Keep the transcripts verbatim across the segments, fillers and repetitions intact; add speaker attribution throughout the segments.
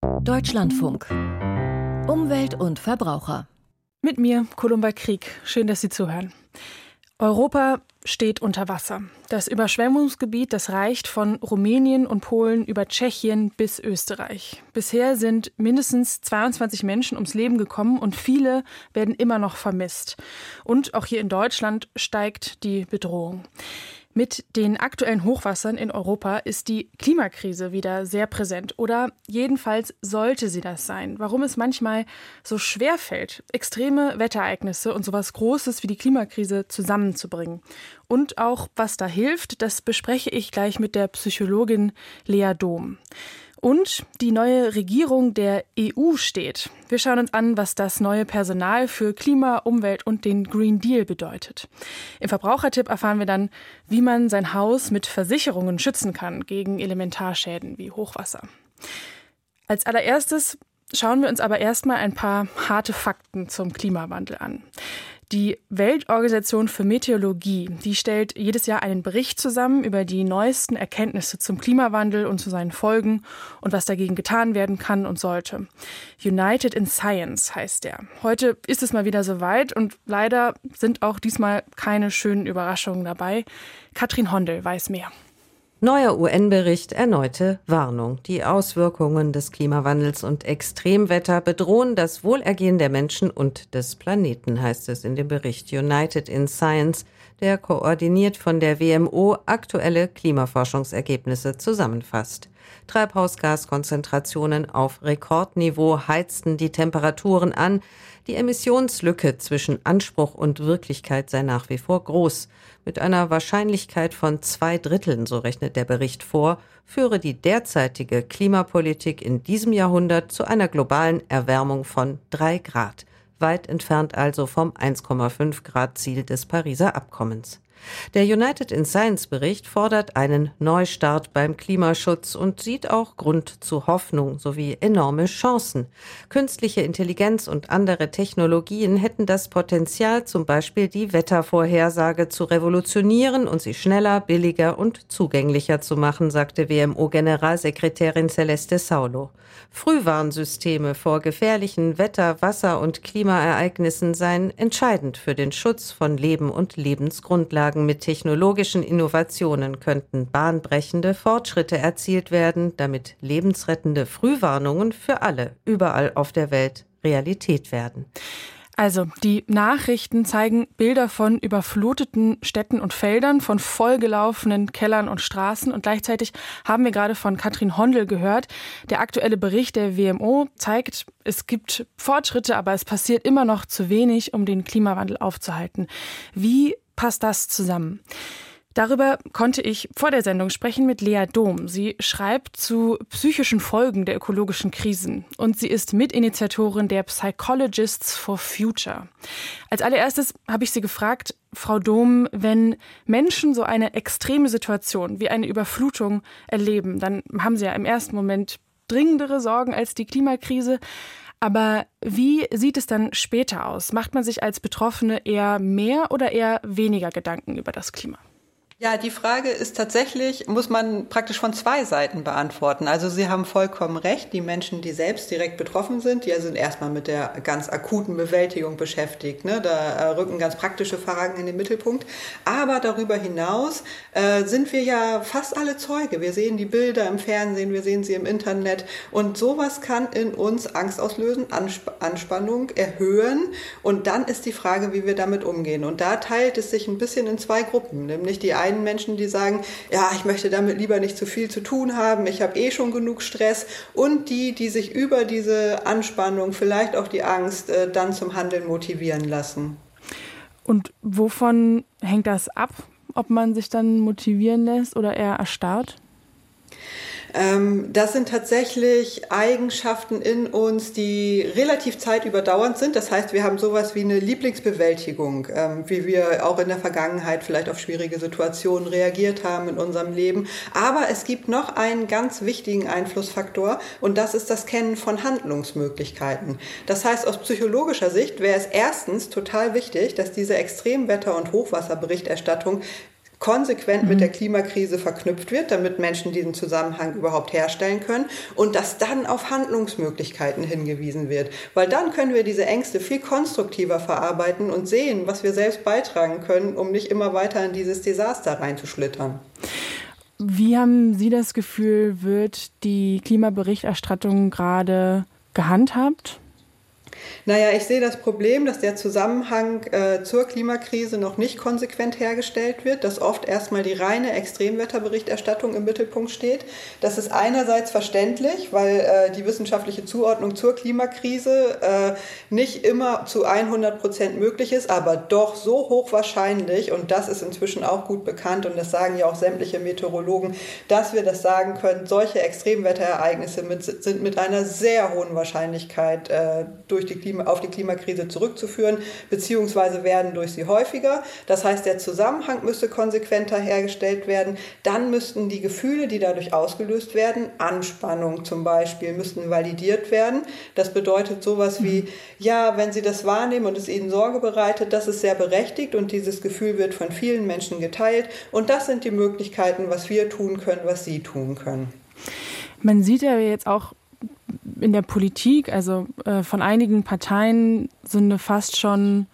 Speaker 1: Deutschlandfunk. Umwelt und Verbraucher.
Speaker 2: Mit mir, Columba Krieg. Schön, dass Sie zuhören. Europa steht unter Wasser. Das Überschwemmungsgebiet, das reicht von Rumänien und Polen über Tschechien bis Österreich. Bisher sind mindestens zweiundzwanzig Menschen ums Leben gekommen und viele werden immer noch vermisst. Und auch hier in Deutschland steigt die Bedrohung. Mit den aktuellen Hochwassern in Europa ist die Klimakrise wieder sehr präsent. Oder jedenfalls sollte sie das sein. Warum es manchmal so schwer fällt, extreme Wetterereignisse und sowas Großes wie die Klimakrise zusammenzubringen. Und auch, was da hilft, das bespreche ich gleich mit der Psychologin Lea Dom. Und die neue Regierung der E U steht. Wir schauen uns an, was das neue Personal für Klima, Umwelt und den Green Deal bedeutet. Im Verbrauchertipp erfahren wir dann, wie man sein Haus mit Versicherungen schützen kann gegen Elementarschäden wie Hochwasser. Als allererstes schauen wir uns aber erstmal ein paar harte Fakten zum Klimawandel an. Die Weltorganisation für Meteorologie, die stellt jedes Jahr einen Bericht zusammen über die neuesten Erkenntnisse zum Klimawandel und zu seinen Folgen und was dagegen getan werden kann und sollte. United in Science heißt der. Heute ist es mal wieder soweit und leider sind auch diesmal keine schönen Überraschungen dabei. Katrin Hondel weiß mehr.
Speaker 3: Neuer U N-Bericht, erneute Warnung. Die Auswirkungen des Klimawandels und Extremwetter bedrohen das Wohlergehen der Menschen und des Planeten, heißt es in dem Bericht United in Science, der koordiniert von der W M O aktuelle Klimaforschungsergebnisse zusammenfasst. Treibhausgaskonzentrationen auf Rekordniveau heizten die Temperaturen an. Die Emissionslücke zwischen Anspruch und Wirklichkeit sei nach wie vor groß. Mit einer Wahrscheinlichkeit von zwei Dritteln, so rechnet der Bericht vor, führe die derzeitige Klimapolitik in diesem Jahrhundert zu einer globalen Erwärmung von drei Grad. Weit entfernt also vom eins Komma fünf Grad Ziel des Pariser Abkommens. Der United in Science Bericht fordert einen Neustart beim Klimaschutz und sieht auch Grund zu Hoffnung sowie enorme Chancen. Künstliche Intelligenz und andere Technologien hätten das Potenzial, zum Beispiel die Wettervorhersage zu revolutionieren und sie schneller, billiger und zugänglicher zu machen, sagte W M O-Generalsekretärin Celeste Saulo. Frühwarnsysteme vor gefährlichen Wetter-, Wasser- und Klimaereignissen seien entscheidend für den Schutz von Leben und Lebensgrundlagen. Mit technologischen Innovationen könnten bahnbrechende Fortschritte erzielt werden, damit lebensrettende Frühwarnungen für alle überall auf der Welt Realität werden.
Speaker 2: Also, die Nachrichten zeigen Bilder von überfluteten Städten und Feldern, von vollgelaufenen Kellern und Straßen. Und gleichzeitig haben wir gerade von Katrin Hondel gehört. Der aktuelle Bericht der W M O zeigt, es gibt Fortschritte, aber es passiert immer noch zu wenig, um den Klimawandel aufzuhalten. Wie passt das zusammen? Darüber konnte ich vor der Sendung sprechen mit Lea Dom. Sie schreibt zu psychischen Folgen der ökologischen Krisen und sie ist Mitinitiatorin der Psychologists for Future. Als allererstes habe ich sie gefragt, Frau Dom, wenn Menschen so eine extreme Situation wie eine Überflutung erleben, dann haben sie ja im ersten Moment dringendere Sorgen als die Klimakrise. Aber wie sieht es dann später aus? Macht man sich als Betroffene eher mehr oder eher weniger Gedanken über das Klima?
Speaker 4: Ja, die Frage ist tatsächlich, muss man praktisch von zwei Seiten beantworten. Also Sie haben vollkommen recht, die Menschen, die selbst direkt betroffen sind, die sind erstmal mit der ganz akuten Bewältigung beschäftigt. Ne? Da rücken ganz praktische Fragen in den Mittelpunkt. Aber darüber hinaus äh, sind wir ja fast alle Zeuge. Wir sehen die Bilder im Fernsehen, wir sehen sie im Internet. Und sowas kann in uns Angst auslösen, Ansp- Anspannung erhöhen. Und dann ist die Frage, wie wir damit umgehen. Und da teilt es sich ein bisschen in zwei Gruppen, nämlich die einen Menschen, die sagen, ja, ich möchte damit lieber nicht zu viel zu tun haben, ich habe eh schon genug Stress, und die, die sich über diese Anspannung, vielleicht auch die Angst, äh, dann zum Handeln motivieren lassen.
Speaker 2: Und wovon hängt das ab, ob man sich dann motivieren lässt oder eher erstarrt?
Speaker 4: Das sind tatsächlich Eigenschaften in uns, die relativ zeitüberdauernd sind. Das heißt, wir haben sowas wie eine Lieblingsbewältigung, wie wir auch in der Vergangenheit vielleicht auf schwierige Situationen reagiert haben in unserem Leben. Aber es gibt noch einen ganz wichtigen Einflussfaktor, und das ist das Kennen von Handlungsmöglichkeiten. Das heißt, aus psychologischer Sicht wäre es erstens total wichtig, dass diese Extremwetter- und Hochwasserberichterstattung konsequent mhm. mit der Klimakrise verknüpft wird, damit Menschen diesen Zusammenhang überhaupt herstellen können und dass dann auf Handlungsmöglichkeiten hingewiesen wird. Weil dann können wir diese Ängste viel konstruktiver verarbeiten und sehen, was wir selbst beitragen können, um nicht immer weiter in dieses Desaster reinzuschlittern.
Speaker 2: Wie haben Sie das Gefühl, wird die Klimaberichterstattung gerade gehandhabt?
Speaker 4: Naja, ich sehe das Problem, dass der Zusammenhang äh, zur Klimakrise noch nicht konsequent hergestellt wird, dass oft erstmal die reine Extremwetterberichterstattung im Mittelpunkt steht. Das ist einerseits verständlich, weil äh, die wissenschaftliche Zuordnung zur Klimakrise äh, nicht immer zu hundert Prozent möglich ist, aber doch so hochwahrscheinlich, und das ist inzwischen auch gut bekannt und das sagen ja auch sämtliche Meteorologen, dass wir das sagen können, solche Extremwetterereignisse mit, sind mit einer sehr hohen Wahrscheinlichkeit äh, durch die Klima, auf die Klimakrise zurückzuführen, beziehungsweise werden durch sie häufiger. Das heißt, der Zusammenhang müsste konsequenter hergestellt werden. Dann müssten die Gefühle, die dadurch ausgelöst werden, Anspannung zum Beispiel, müssten validiert werden. Das bedeutet sowas wie, ja, wenn Sie das wahrnehmen und es Ihnen Sorge bereitet, das ist sehr berechtigt und dieses Gefühl wird von vielen Menschen geteilt. Und das sind die Möglichkeiten, was wir tun können, was Sie tun können.
Speaker 2: Man sieht ja jetzt auch in der Politik, also äh, von einigen Parteien, so eine fast schon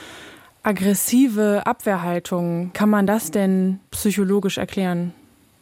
Speaker 2: aggressive Abwehrhaltung. Kann man das denn psychologisch erklären?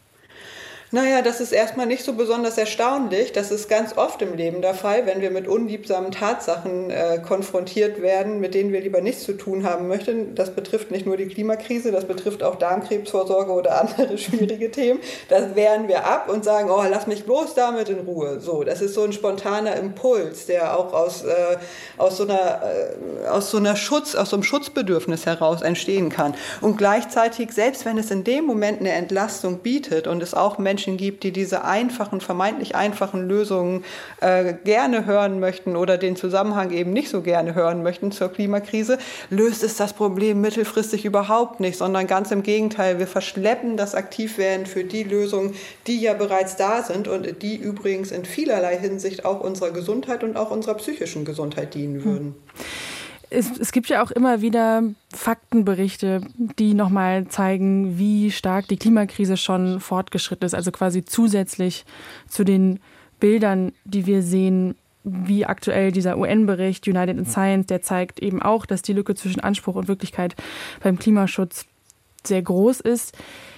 Speaker 4: Naja, das ist erstmal nicht so besonders erstaunlich. Das ist ganz oft im Leben der Fall, wenn wir mit unliebsamen Tatsachen äh, konfrontiert werden, mit denen wir lieber nichts zu tun haben möchten. Das betrifft nicht nur die Klimakrise, das betrifft auch Darmkrebsvorsorge oder andere schwierige Themen. Das wehren wir ab und sagen, oh, lass mich bloß damit in Ruhe. So, das ist so ein spontaner Impuls, der auch aus, äh, aus, so einer, äh, aus so einer Schutz, aus so einem Schutzbedürfnis heraus entstehen kann. Und gleichzeitig, selbst wenn es in dem Moment eine Entlastung bietet und es auch Menschen gibt, die diese einfachen, vermeintlich einfachen Lösungen äh, gerne hören möchten oder den Zusammenhang eben nicht so gerne hören möchten zur Klimakrise, löst es das Problem mittelfristig überhaupt nicht, sondern ganz im Gegenteil. Wir verschleppen das Aktivwerden für die Lösungen, die ja bereits da sind und die übrigens in vielerlei Hinsicht auch unserer Gesundheit und auch unserer psychischen Gesundheit dienen würden.
Speaker 2: Es, es gibt ja auch immer wieder Faktenberichte, die nochmal zeigen, wie stark die Klimakrise schon fortgeschritten ist. Also quasi zusätzlich zu den Bildern, die wir sehen, wie aktuell dieser U N-Bericht United in Science, der zeigt eben auch, dass die Lücke zwischen Anspruch und Wirklichkeit beim Klimaschutz sehr groß ist.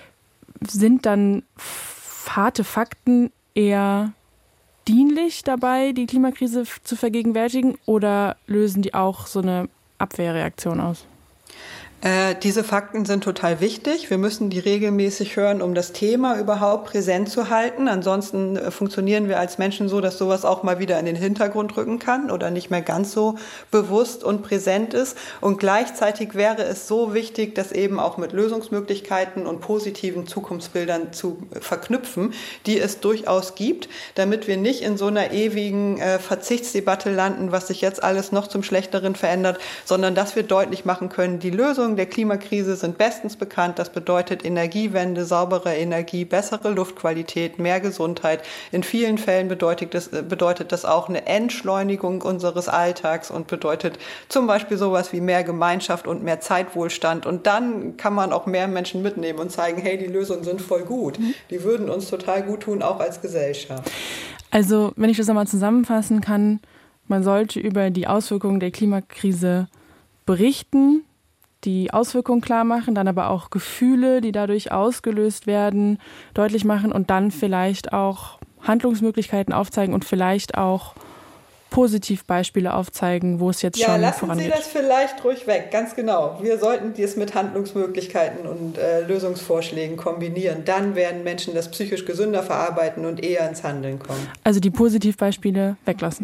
Speaker 2: Sind dann harte Fakten eher dienlich dabei, die Klimakrise zu vergegenwärtigen, oder lösen die auch so eine Abwehrreaktion aus?
Speaker 4: Äh, diese Fakten sind total wichtig. Wir müssen die regelmäßig hören, um das Thema überhaupt präsent zu halten. Ansonsten äh, funktionieren wir als Menschen so, dass sowas auch mal wieder in den Hintergrund rücken kann oder nicht mehr ganz so bewusst und präsent ist. Und gleichzeitig wäre es so wichtig, das eben auch mit Lösungsmöglichkeiten und positiven Zukunftsbildern zu äh, verknüpfen, die es durchaus gibt, damit wir nicht in so einer ewigen äh, Verzichtsdebatte landen, was sich jetzt alles noch zum Schlechteren verändert, sondern dass wir deutlich machen können, die Lösungen der Klimakrise sind bestens bekannt. Das bedeutet Energiewende, saubere Energie, bessere Luftqualität, mehr Gesundheit. In vielen Fällen bedeutet das, bedeutet das auch eine Entschleunigung unseres Alltags und bedeutet zum Beispiel sowas wie mehr Gemeinschaft und mehr Zeitwohlstand. Und dann kann man auch mehr Menschen mitnehmen und zeigen, hey, die Lösungen sind voll gut. Die würden uns total gut tun, auch als Gesellschaft.
Speaker 2: Also, wenn ich das nochmal zusammenfassen kann, man sollte über die Auswirkungen der Klimakrise berichten, die Auswirkungen klar machen, dann aber auch Gefühle, die dadurch ausgelöst werden, deutlich machen und dann vielleicht auch Handlungsmöglichkeiten aufzeigen und vielleicht auch Positivbeispiele aufzeigen, wo es jetzt
Speaker 4: ja,
Speaker 2: schon
Speaker 4: lassen
Speaker 2: vorangeht.
Speaker 4: Sie das vielleicht ruhig weg, ganz genau. Wir sollten dies mit Handlungsmöglichkeiten und äh, Lösungsvorschlägen kombinieren. Dann werden Menschen das psychisch gesünder verarbeiten und eher ins Handeln kommen.
Speaker 2: Also die Positivbeispiele weglassen.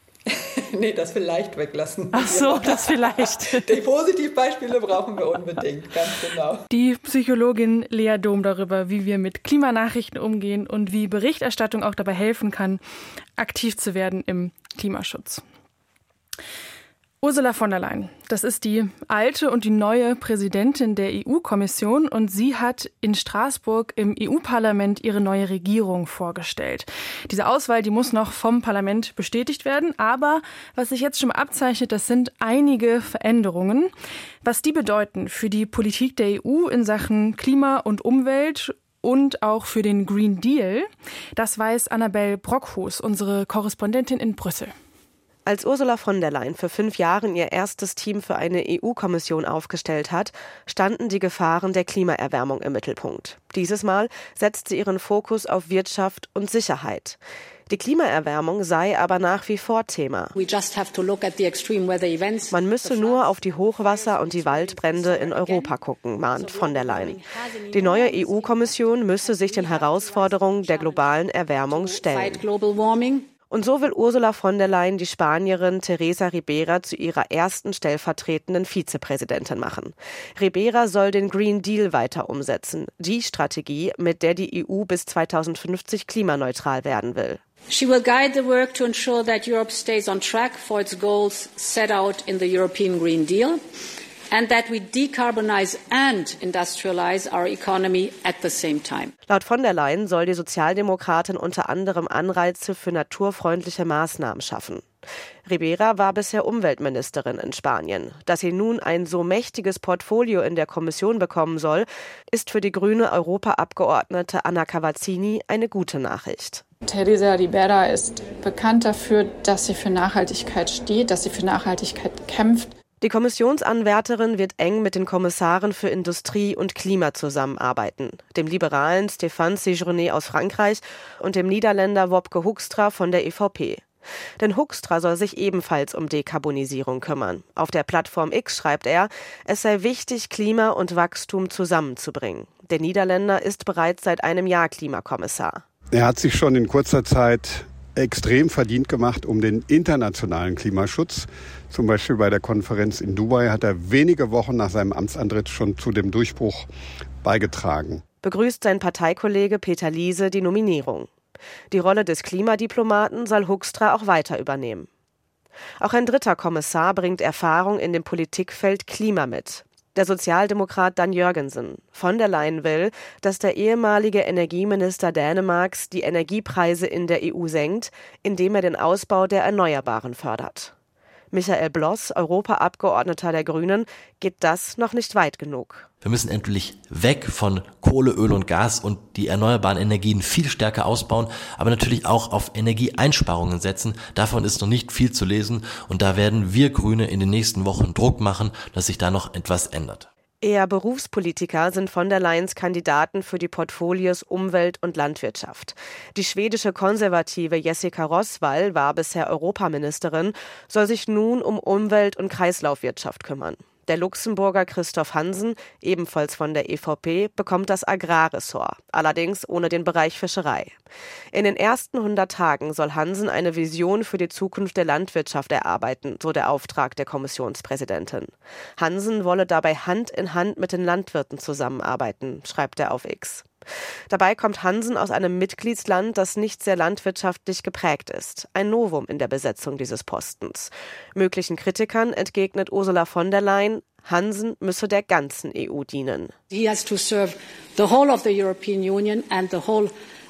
Speaker 4: Nee, das vielleicht weglassen.
Speaker 2: Ach so, das vielleicht.
Speaker 4: Die Positivbeispiele brauchen wir unbedingt, ganz genau.
Speaker 2: Die Psychologin Lea Dom darüber, wie wir mit Klimanachrichten umgehen und wie Berichterstattung auch dabei helfen kann, aktiv zu werden im Klimaschutz. Ursula von der Leyen, das ist die alte und die neue Präsidentin der E U-Kommission und sie hat in Straßburg im E U-Parlament ihre neue Regierung vorgestellt. Diese Auswahl, die muss noch vom Parlament bestätigt werden, aber was sich jetzt schon mal abzeichnet, das sind einige Veränderungen. Was die bedeuten für die Politik der E U in Sachen Klima und Umwelt und auch für den Green Deal, das weiß Annabel Brockhus, unsere Korrespondentin in Brüssel.
Speaker 5: Als Ursula von der Leyen für fünf Jahren ihr erstes Team für eine E U-Kommission aufgestellt hat, standen die Gefahren der Klimaerwärmung im Mittelpunkt. Dieses Mal setzt sie ihren Fokus auf Wirtschaft und Sicherheit. Die Klimaerwärmung sei aber nach wie vor Thema. Man müsse nur auf die Hochwasser und die Waldbrände in Europa gucken, mahnt von der Leyen. Die neue E U-Kommission müsse sich den Herausforderungen der globalen Erwärmung stellen. Und so will Ursula von der Leyen die Spanierin Teresa Ribera zu ihrer ersten stellvertretenden Vizepräsidentin machen. Ribera soll den Green Deal weiter umsetzen, die Strategie, mit der die E U bis zweitausendfünfzig klimaneutral werden will.
Speaker 6: She will guide the work to ensure that Europe stays on track for its goals set out in the European Green Deal and that we decarbonize and industrialize our economy at the same time.
Speaker 5: Laut von der Leyen soll die Sozialdemokratin unter anderem Anreize für naturfreundliche Maßnahmen schaffen. Ribera war bisher Umweltministerin in Spanien. Dass sie nun ein so mächtiges Portfolio in der Kommission bekommen soll, ist für die grüne Europaabgeordnete Anna Cavazzini eine gute Nachricht.
Speaker 7: Teresa Ribera ist bekannt dafür, dass sie für Nachhaltigkeit steht, dass sie für Nachhaltigkeit kämpft.
Speaker 5: Die Kommissionsanwärterin wird eng mit den Kommissaren für Industrie und Klima zusammenarbeiten, dem liberalen Stéphane Séjourné aus Frankreich und dem Niederländer Wopke Hoekstra von der E V P. Denn Hoekstra soll sich ebenfalls um Dekarbonisierung kümmern. Auf der Plattform X schreibt er, es sei wichtig, Klima und Wachstum zusammenzubringen. Der Niederländer ist bereits seit einem Jahr Klimakommissar.
Speaker 8: Er hat sich schon in kurzer Zeit extrem verdient gemacht um den internationalen Klimaschutz. Zum Beispiel bei der Konferenz in Dubai hat er wenige Wochen nach seinem Amtsantritt schon zu dem Durchbruch beigetragen.
Speaker 5: Begrüßt sein Parteikollege Peter Liese die Nominierung. Die Rolle des Klimadiplomaten soll Hoekstra auch weiter übernehmen. Auch ein dritter Kommissar bringt Erfahrung in dem Politikfeld Klima mit. Der Sozialdemokrat Dan Jørgensen. Von der Leyen will, dass der ehemalige Energieminister Dänemarks die Energiepreise in der E U senkt, indem er den Ausbau der Erneuerbaren fördert. Michael Bloss, Europaabgeordneter der Grünen, geht das noch nicht weit genug.
Speaker 9: Wir müssen endlich weg von Kohle, Öl und Gas und die erneuerbaren Energien viel stärker ausbauen, aber natürlich auch auf Energieeinsparungen setzen. Davon ist noch nicht viel zu lesen und da werden wir Grüne in den nächsten Wochen Druck machen, dass sich da noch etwas ändert.
Speaker 5: Eher Berufspolitiker sind von der Leyens Kandidaten für die Portfolios Umwelt und Landwirtschaft. Die schwedische Konservative Jessica Roswall war bisher Europaministerin, soll sich nun um Umwelt- und Kreislaufwirtschaft kümmern. Der Luxemburger Christoph Hansen, ebenfalls von der E V P, bekommt das Agrarressort, allerdings ohne den Bereich Fischerei. In den ersten hundert Tagen soll Hansen eine Vision für die Zukunft der Landwirtschaft erarbeiten, so der Auftrag der Kommissionspräsidentin. Hansen wolle dabei Hand in Hand mit den Landwirten zusammenarbeiten, schreibt er auf X. Dabei kommt Hansen aus einem Mitgliedsland, das nicht sehr landwirtschaftlich geprägt ist. Ein Novum in der Besetzung dieses Postens. Möglichen Kritikern entgegnet Ursula von der Leyen, Hansen müsse der ganzen E U dienen.
Speaker 6: He has to serve the whole of the European Union and the whole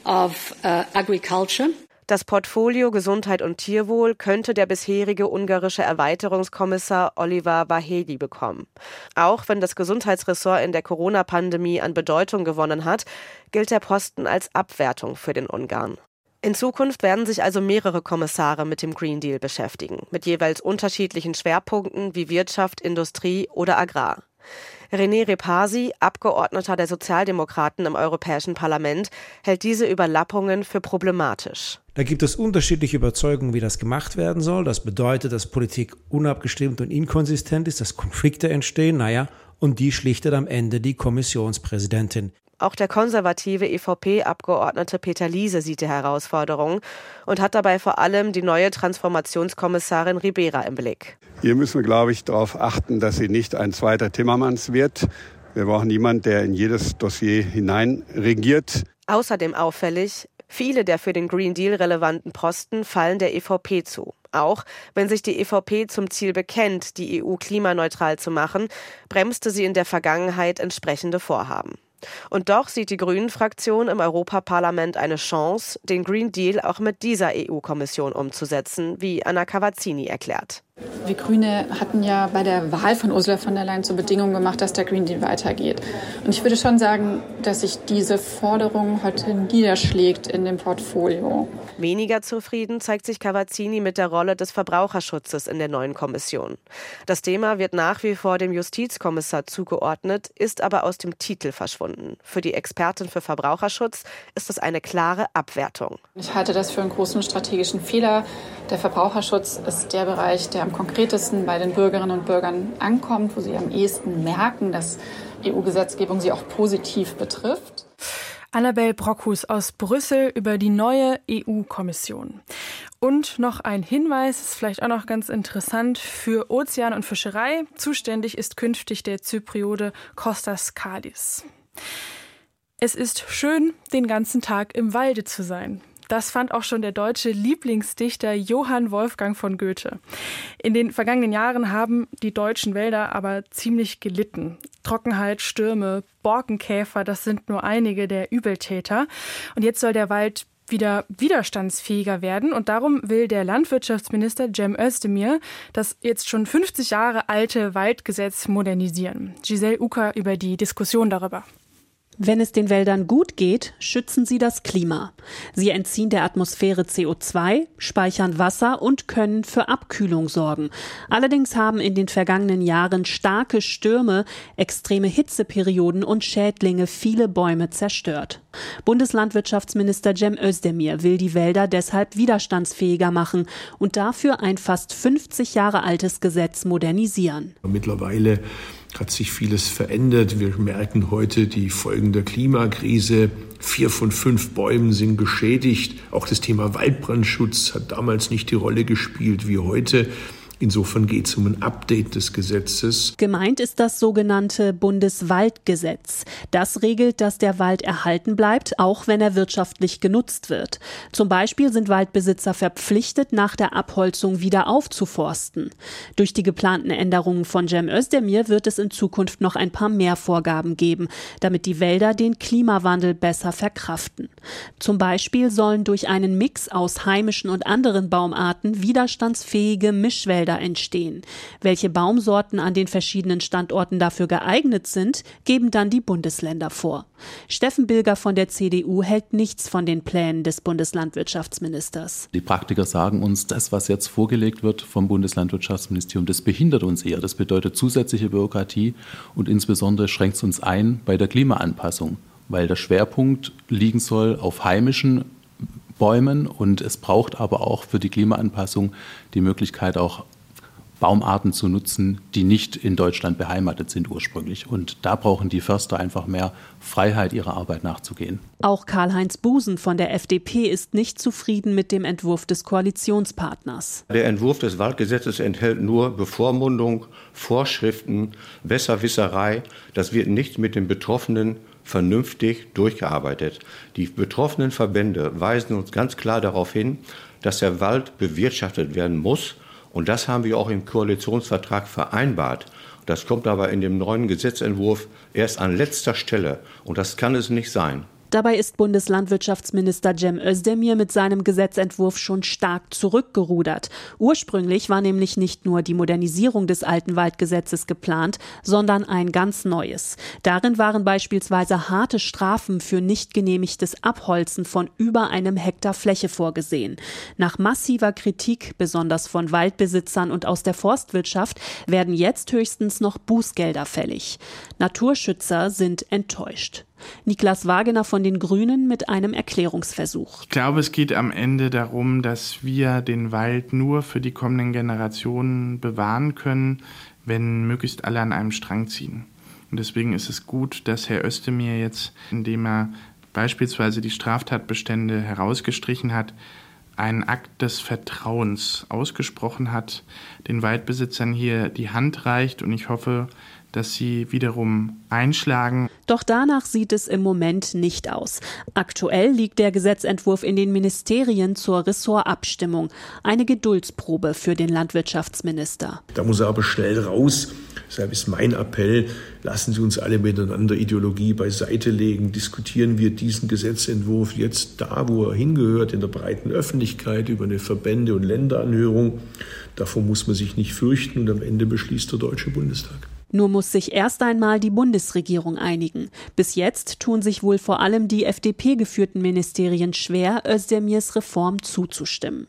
Speaker 6: of uh, agriculture.
Speaker 5: Das Portfolio Gesundheit und Tierwohl könnte der bisherige ungarische Erweiterungskommissar Oliver Várhelyi bekommen. Auch wenn das Gesundheitsressort in der Corona-Pandemie an Bedeutung gewonnen hat, gilt der Posten als Abwertung für den Ungarn. In Zukunft werden sich also mehrere Kommissare mit dem Green Deal beschäftigen, mit jeweils unterschiedlichen Schwerpunkten wie Wirtschaft, Industrie oder Agrar. René Repasi, Abgeordneter der Sozialdemokraten im Europäischen Parlament, hält diese Überlappungen für problematisch.
Speaker 10: Da gibt es unterschiedliche Überzeugungen, wie das gemacht werden soll. Das bedeutet, dass Politik unabgestimmt und inkonsistent ist, dass Konflikte entstehen, naja, und die schlichtet am Ende die Kommissionspräsidentin.
Speaker 5: Auch der konservative E V P-Abgeordnete Peter Liese sieht die Herausforderung und hat dabei vor allem die neue Transformationskommissarin Ribera im Blick.
Speaker 8: Hier müssen wir, glaube ich, darauf achten, dass sie nicht ein zweiter Timmermans wird. Wir brauchen niemanden, der in jedes Dossier hinein regiert.
Speaker 5: Außerdem auffällig, viele der für den Green Deal relevanten Posten fallen der E V P zu. Auch wenn sich die E V P zum Ziel bekennt, die E U klimaneutral zu machen, bremste sie in der Vergangenheit entsprechende Vorhaben. Und doch sieht die Grünen-Fraktion im Europaparlament eine Chance, den Green Deal auch mit dieser E U-Kommission umzusetzen, wie Anna Cavazzini erklärt.
Speaker 7: Wir Grüne hatten ja bei der Wahl von Ursula von der Leyen zur Bedingung gemacht, dass der Green Deal weitergeht. Und ich würde schon sagen, dass sich diese Forderung heute niederschlägt in dem Portfolio.
Speaker 5: Weniger zufrieden zeigt sich Cavazzini mit der Rolle des Verbraucherschutzes in der neuen Kommission. Das Thema wird nach wie vor dem Justizkommissar zugeordnet, ist aber aus dem Titel verschwunden. Für die Expertin für Verbraucherschutz ist das eine klare Abwertung.
Speaker 7: Ich halte das für einen großen strategischen Fehler. Der Verbraucherschutz ist der Bereich, der am konkretesten bei den Bürgerinnen und Bürgern ankommt, wo sie am ehesten merken, dass E U-Gesetzgebung sie auch positiv betrifft.
Speaker 2: Annabel Brockhus aus Brüssel über die neue E U-Kommission. Und noch ein Hinweis, ist vielleicht auch noch ganz interessant, für Ozean und Fischerei zuständig ist künftig der Zypriote Kostas Kadis. Es ist schön, den ganzen Tag im Walde zu sein. Das fand auch schon der deutsche Lieblingsdichter Johann Wolfgang von Goethe. In den vergangenen Jahren haben die deutschen Wälder aber ziemlich gelitten. Trockenheit, Stürme, Borkenkäfer, das sind nur einige der Übeltäter. Und jetzt soll der Wald wieder widerstandsfähiger werden. Und darum will der Landwirtschaftsminister Cem Özdemir das jetzt schon fünfzig Jahre alte Waldgesetz modernisieren. Giselle Ucker über die Diskussion darüber.
Speaker 11: Wenn es den Wäldern gut geht, schützen sie das Klima. Sie entziehen der Atmosphäre C O zwei, speichern Wasser und können für Abkühlung sorgen. Allerdings haben in den vergangenen Jahren starke Stürme, extreme Hitzeperioden und Schädlinge viele Bäume zerstört. Bundeslandwirtschaftsminister Cem Özdemir will die Wälder deshalb widerstandsfähiger machen und dafür ein fast fünfzig Jahre altes Gesetz modernisieren.
Speaker 12: Mittlerweile hat sich vieles verändert. Wir merken heute die Folgen der Klimakrise. Vier von fünf Bäumen sind geschädigt. Auch das Thema Waldbrandschutz hat damals nicht die Rolle gespielt wie heute. Insofern geht es um ein Update des Gesetzes.
Speaker 11: Gemeint ist das sogenannte Bundeswaldgesetz. Das regelt, dass der Wald erhalten bleibt, auch wenn er wirtschaftlich genutzt wird. Zum Beispiel sind Waldbesitzer verpflichtet, nach der Abholzung wieder aufzuforsten. Durch die geplanten Änderungen von Cem Özdemir wird es in Zukunft noch ein paar mehr Vorgaben geben, damit die Wälder den Klimawandel besser verkraften. Zum Beispiel sollen durch einen Mix aus heimischen und anderen Baumarten widerstandsfähige Mischwälder entstehen. Welche Baumsorten an den verschiedenen Standorten dafür geeignet sind, geben dann die Bundesländer vor. Steffen Bilger von der C D U hält nichts von den Plänen des Bundeslandwirtschaftsministers.
Speaker 13: Die Praktiker sagen uns, das, was jetzt vorgelegt wird vom Bundeslandwirtschaftsministerium, das behindert uns eher. Das bedeutet zusätzliche Bürokratie und insbesondere schränkt es uns ein bei der Klimaanpassung, weil der Schwerpunkt liegen soll auf heimischen Bäumen und es braucht aber auch für die Klimaanpassung die Möglichkeit, auch Baumarten zu nutzen, die nicht in Deutschland beheimatet sind ursprünglich. Und da brauchen die Förster einfach mehr Freiheit, ihrer Arbeit nachzugehen.
Speaker 11: Auch Karl-Heinz Busen von der F D P ist nicht zufrieden mit dem Entwurf des Koalitionspartners.
Speaker 14: Der Entwurf des Waldgesetzes enthält nur Bevormundung, Vorschriften, Besserwisserei. Das wird nicht mit den Betroffenen vernünftig durchgearbeitet. Die betroffenen Verbände weisen uns ganz klar darauf hin, dass der Wald bewirtschaftet werden muss. Und das haben wir auch im Koalitionsvertrag vereinbart. Das kommt aber in dem neuen Gesetzentwurf erst an letzter Stelle. Und das kann es nicht sein.
Speaker 11: Dabei ist Bundeslandwirtschaftsminister Cem Özdemir mit seinem Gesetzentwurf schon stark zurückgerudert. Ursprünglich war nämlich nicht nur die Modernisierung des alten Waldgesetzes geplant, sondern ein ganz neues. Darin waren beispielsweise harte Strafen für nicht genehmigtes Abholzen von über einem Hektar Fläche vorgesehen. Nach massiver Kritik, besonders von Waldbesitzern und aus der Forstwirtschaft, werden jetzt höchstens noch Bußgelder fällig. Naturschützer sind enttäuscht. Niklas Wagener von den Grünen mit einem Erklärungsversuch.
Speaker 15: Ich glaube, es geht am Ende darum, dass wir den Wald nur für die kommenden Generationen bewahren können, wenn möglichst alle an einem Strang ziehen. Und deswegen ist es gut, dass Herr Özdemir jetzt, indem er beispielsweise die Straftatbestände herausgestrichen hat, einen Akt des Vertrauens ausgesprochen hat, den Waldbesitzern hier die Hand reicht und ich hoffe, dass sie wiederum einschlagen.
Speaker 11: Doch danach sieht es im Moment nicht aus. Aktuell liegt der Gesetzentwurf in den Ministerien zur Ressortabstimmung. Eine Geduldsprobe für den Landwirtschaftsminister.
Speaker 12: Da muss er aber schnell raus. Deshalb ist mein Appell, lassen Sie uns alle miteinander Ideologie beiseite legen. Diskutieren wir diesen Gesetzentwurf jetzt da, wo er hingehört, in der breiten Öffentlichkeit, über eine Verbände- und Länderanhörung. Davor muss man sich nicht fürchten und am Ende beschließt der Deutsche Bundestag.
Speaker 11: Nur muss sich erst einmal die Bundesregierung einigen. Bis jetzt tun sich wohl vor allem die F D P-geführten Ministerien schwer, Özdemirs Reform zuzustimmen.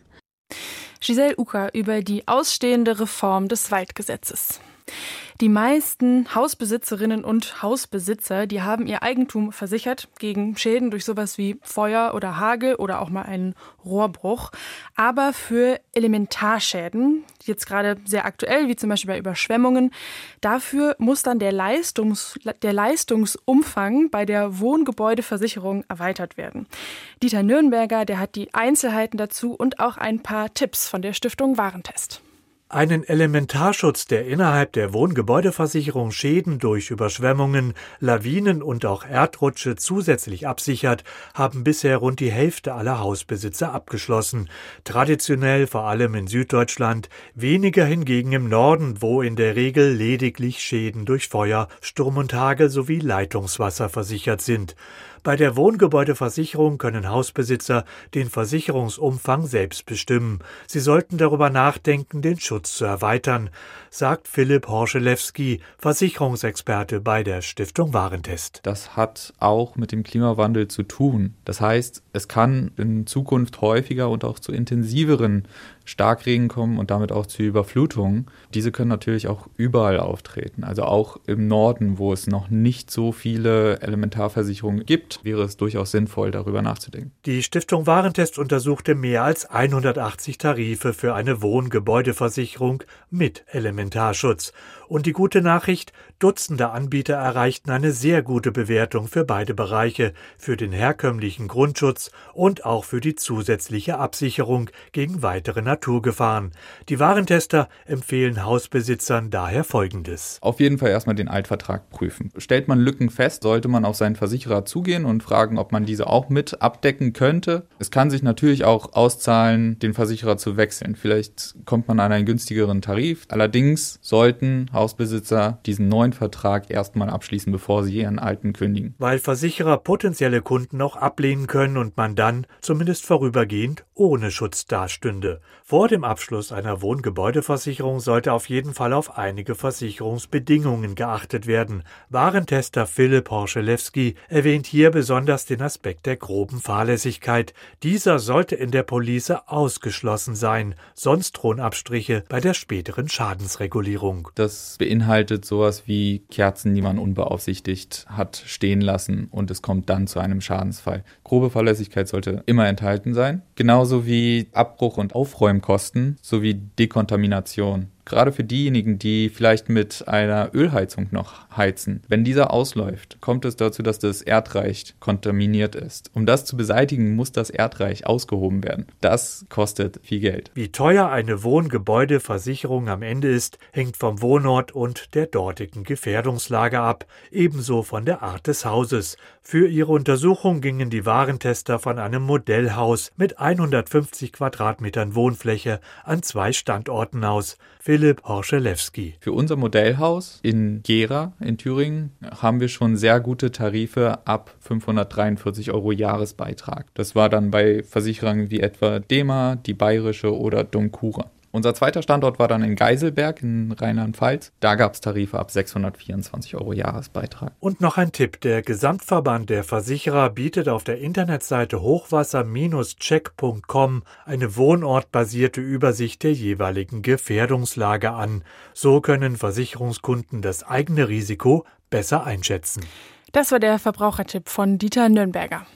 Speaker 2: Giselle Ucker über die ausstehende Reform des Waldgesetzes. Die meisten Hausbesitzerinnen und Hausbesitzer, die haben ihr Eigentum versichert gegen Schäden durch sowas wie Feuer oder Hagel oder auch mal einen Rohrbruch. Aber für Elementarschäden, jetzt gerade sehr aktuell, wie zum Beispiel bei Überschwemmungen, dafür muss dann der, Leistungs, der Leistungsumfang bei der Wohngebäudeversicherung erweitert werden. Dieter Nürnberger, der hat die Einzelheiten dazu und auch ein paar Tipps von der Stiftung Warentest.
Speaker 16: Einen Elementarschutz, der innerhalb der Wohngebäudeversicherung Schäden durch Überschwemmungen, Lawinen und auch Erdrutsche zusätzlich absichert, haben bisher rund die Hälfte aller Hausbesitzer abgeschlossen. Traditionell vor allem in Süddeutschland, weniger hingegen im Norden, wo in der Regel lediglich Schäden durch Feuer, Sturm und Hagel sowie Leitungswasser versichert sind. Bei der Wohngebäudeversicherung können Hausbesitzer den Versicherungsumfang selbst bestimmen. Sie sollten darüber nachdenken, den Schutz zu erweitern, sagt Philipp Horschelewski, Versicherungsexperte bei der Stiftung Warentest.
Speaker 17: Das hat auch mit dem Klimawandel zu tun. Das heißt, es kann in Zukunft häufiger und auch zu intensiveren Starkregen kommen und damit auch zu Überflutungen. Diese können natürlich auch überall auftreten. Also auch im Norden, wo es noch nicht so viele Elementarversicherungen gibt, wäre es durchaus sinnvoll, darüber nachzudenken.
Speaker 16: Die Stiftung Warentest untersuchte mehr als hundertachtzig Tarife für eine Wohngebäudeversicherung mit Elementarschutz. Und die gute Nachricht, Dutzende Anbieter erreichten eine sehr gute Bewertung für beide Bereiche, für den herkömmlichen Grundschutz und auch für die zusätzliche Absicherung gegen weitere Naturgefahren. Die Warentester empfehlen Hausbesitzern daher Folgendes.
Speaker 17: Auf jeden Fall erstmal den Altvertrag prüfen. Stellt man Lücken fest, sollte man auf seinen Versicherer zugehen und fragen, ob man diese auch mit abdecken könnte. Es kann sich natürlich auch auszahlen, den Versicherer zu wechseln. Vielleicht kommt man an einen günstigeren Tarif. Allerdings sollten Hausbesitzer diesen neuen Vertrag erstmal abschließen, bevor sie ihren alten kündigen.
Speaker 16: Weil Versicherer potenzielle Kunden auch ablehnen können und man dann, zumindest vorübergehend, ohne Schutz dastünde. Vor dem Abschluss einer Wohngebäudeversicherung sollte auf jeden Fall auf einige Versicherungsbedingungen geachtet werden. Warentester Philipp Horschelewski erwähnt hier besonders den Aspekt der groben Fahrlässigkeit. Dieser sollte in der Police ausgeschlossen sein, sonst drohen Abstriche bei der späteren Schadensregulierung.
Speaker 17: Das beinhaltet sowas wie Kerzen, die man unbeaufsichtigt hat stehen lassen und es kommt dann zu einem Schadensfall. Grobe Fahrlässigkeit sollte immer enthalten sein, genauso wie Abbruch- und Aufräumkosten sowie Dekontamination. Gerade für diejenigen, die vielleicht mit einer Ölheizung noch heizen. Wenn dieser ausläuft, kommt es dazu, dass das Erdreich kontaminiert ist. Um das zu beseitigen, muss das Erdreich ausgehoben werden. Das kostet viel Geld.
Speaker 16: Wie teuer eine Wohngebäudeversicherung am Ende ist, hängt vom Wohnort und der dortigen Gefährdungslage ab, ebenso von der Art des Hauses. Für ihre Untersuchung gingen die Warentester von einem Modellhaus mit hundertfünfzig Quadratmetern Wohnfläche an zwei Standorten aus. Philipp Horschelewski.
Speaker 17: Für unser Modellhaus in Gera in Thüringen haben wir schon sehr gute Tarife ab fünfhundertdreiundvierzig Euro Jahresbeitrag. Das war dann bei Versicherern wie etwa DEMA, die Bayerische oder DOMCURA. Unser zweiter Standort war dann in Geiselberg in Rheinland-Pfalz. Da gab es Tarife ab sechshundertvierundzwanzig Euro Jahresbeitrag.
Speaker 16: Und noch ein Tipp. Der Gesamtverband der Versicherer bietet auf der Internetseite hochwasser Bindestrich check Punkt com eine wohnortbasierte Übersicht der jeweiligen Gefährdungslage an. So können Versicherungskunden das eigene Risiko besser einschätzen.
Speaker 2: Das war der Verbrauchertipp von Dieter Nürnberger.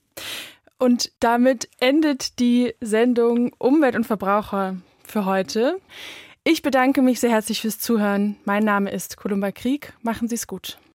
Speaker 2: Und damit endet die Sendung Umwelt und Verbraucher für heute. Ich bedanke mich sehr herzlich fürs Zuhören. Mein Name ist Columba Krieg. Machen Sie es gut.